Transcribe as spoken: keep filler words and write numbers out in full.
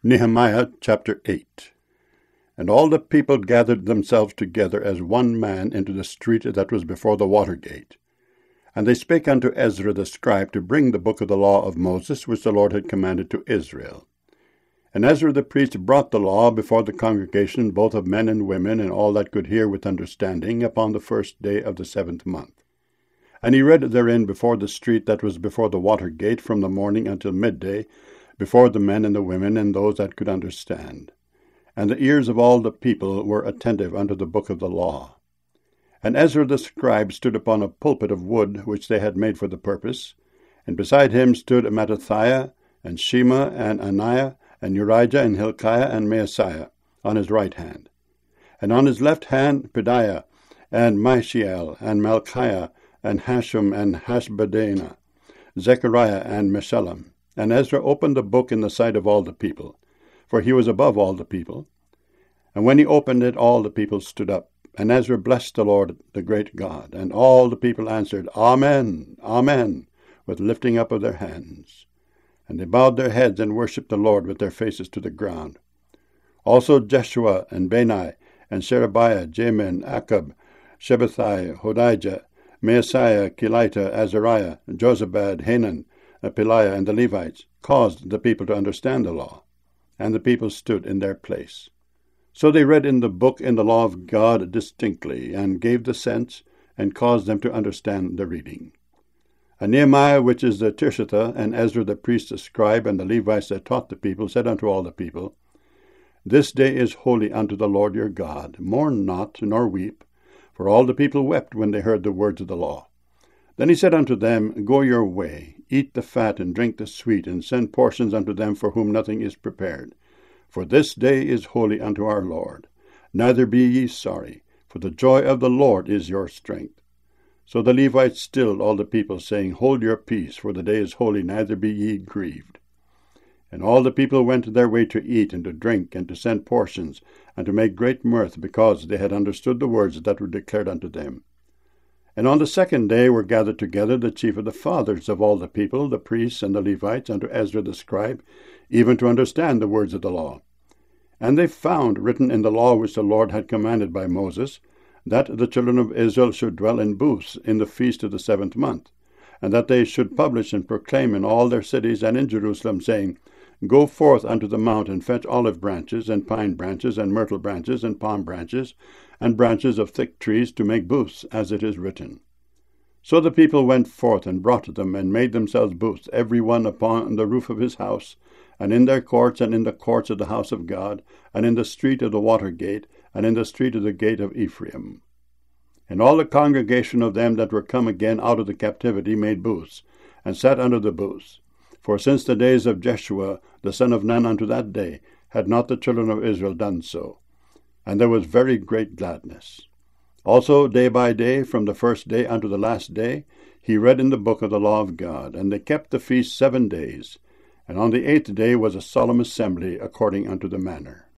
Nehemiah chapter eight. And all the people gathered themselves together as one man into the street that was before the water gate. And they spake unto Ezra the scribe to bring the book of the law of Moses, which the Lord had commanded to Israel. And Ezra the priest brought the law before the congregation, both of men and women, and all that could hear with understanding, upon the first day of the seventh month. And he read therein before the street that was before the water gate, from the morning until midday, before the men and the women, and those that could understand. And the ears of all the people were attentive unto the book of the law. And Ezra the scribe stood upon a pulpit of wood, which they had made for the purpose. And beside him stood Mattithiah, and Shema, and Ananiah, and Urijah, and Hilkiah, and Maaseiah, on his right hand. And on his left hand Pedaiah, and Mishael, and Malchiah, and Hashum, and Hashbaddanah, Zechariah, and Meshullam. And Ezra opened the book in the sight of all the people, for he was above all the people. And when he opened it, all the people stood up. And Ezra blessed the Lord, the great God. And all the people answered, Amen, Amen, with lifting up of their hands. And they bowed their heads and worshipped the Lord with their faces to the ground. Also Jeshua, and Bani, and Sherebiah, Jamin, Akab, Shabbathai, Hodijah, Maaseiah, Kelita, Azariah, Jozabad, Hanan, Peliah, and the Levites caused the people to understand the law, and the people stood in their place. So they read in the book in the law of God distinctly, and gave the sense, and caused them to understand the reading. And Nehemiah, which is the Tirshatha, and Ezra the priest, the scribe, and the Levites that taught the people, said unto all the people, This day is holy unto the Lord your God. Mourn not, nor weep. For all the people wept when they heard the words of the law. Then he said unto them, Go your way, eat the fat, and drink the sweet, and send portions unto them for whom nothing is prepared. For this day is holy unto our Lord. Neither be ye sorry, for the joy of the Lord is your strength. So the Levites stilled all the people, saying, Hold your peace, for the day is holy, neither be ye grieved. And all the people went their way to eat, and to drink, and to send portions, and to make great mirth, because they had understood the words that were declared unto them. And on the second day were gathered together the chief of the fathers of all the people, the priests and the Levites, unto Ezra the scribe, even to understand the words of the law. And they found written in the law which the Lord had commanded by Moses, that the children of Israel should dwell in booths in the feast of the seventh month, and that they should publish and proclaim in all their cities and in Jerusalem, saying, Go forth unto the mount, and fetch olive branches, and pine branches, and myrtle branches, and palm branches, and branches of thick trees, to make booths, as it is written. So the people went forth, and brought them, and made themselves booths, every one upon the roof of his house, and in their courts, and in the courts of the house of God, and in the street of the water gate, and in the street of the gate of Ephraim. And all the congregation of them that were come again out of the captivity made booths, and sat under the booths. For since the days of Jeshua, the son of Nun, unto that day, had not the children of Israel done so. And there was very great gladness. Also day by day, from the first day unto the last day, he read in the book of the law of God. And they kept the feast seven days. And on the eighth day was a solemn assembly, according unto the manner.